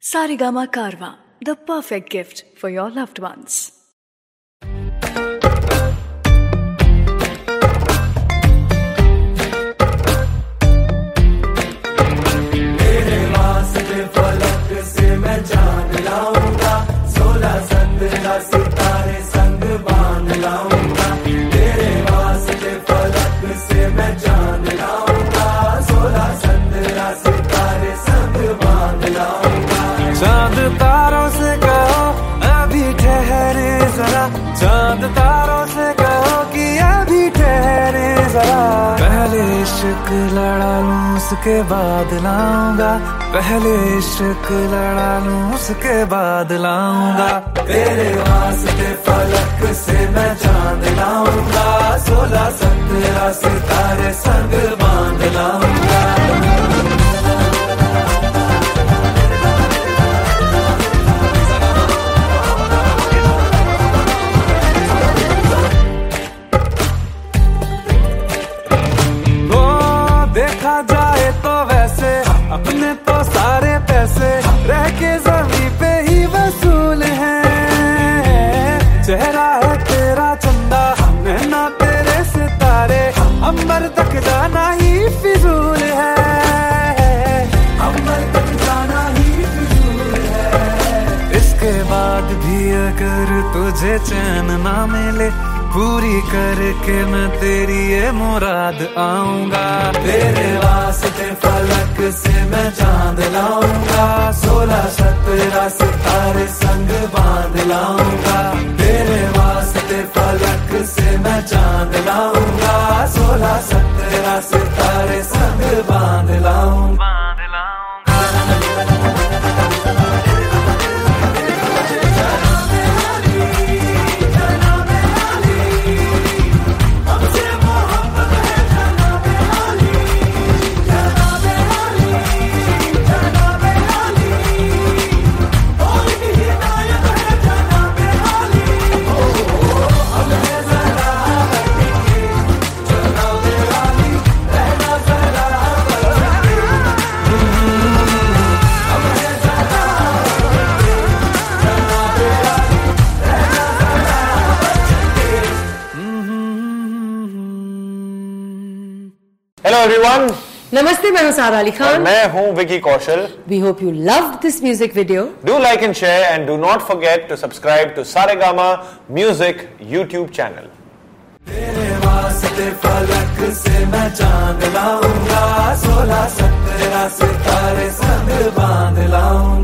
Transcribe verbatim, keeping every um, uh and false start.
Saregama Karwa, the perfect gift for your loved ones. चांद तारों से कहो अभी ठहरे जरा, चांद तारों से कहो कि अभी ठहरे जरा। पहले इश्क लड़ा लूं उसके बाद लाऊंगा, पहले इश्क लड़ा लूं उसके बाद लाऊंगा। तेरे वास्ते फलक से मैं चांद लाऊंगा, सोलह सत्रह सितारे संग बांध लाऊंगा। देखा जाए तो वैसे अपने तो सारे पैसे रह के जमीन पे ही वसूल हैं। चेहरा है तेरा चंदा, नैना तेरे सितारे, अंबर तक जाना ही फिजूल है, अंबर तक जाना ही फिजूल है। इसके बाद भी अगर तुझे चैन ना मिले, पूरी करके मैं तेरी ये मुराद आऊंगा। तेरे वास्ते फलक से मैं चांद लाऊंगा, सोलह सत्रह सितारे संग बांध लाऊंगा। तेरे वास्ते फलक से मैं चांद लाऊंगा, सोलह सत्रह सितारे संग बांध लाऊंगा। Hello everyone. नमस्ते, मैं हूं सारा अली खान। मैं हूं Vicky Kaushal. We hope you loved this music video. Do like and share and do not forget to subscribe to Saregama Music YouTube channel. तेरे वास्ते फलक से मैं चांद लाऊंगा, सोलह सत्रह सितारे संग बांध लाऊंगा।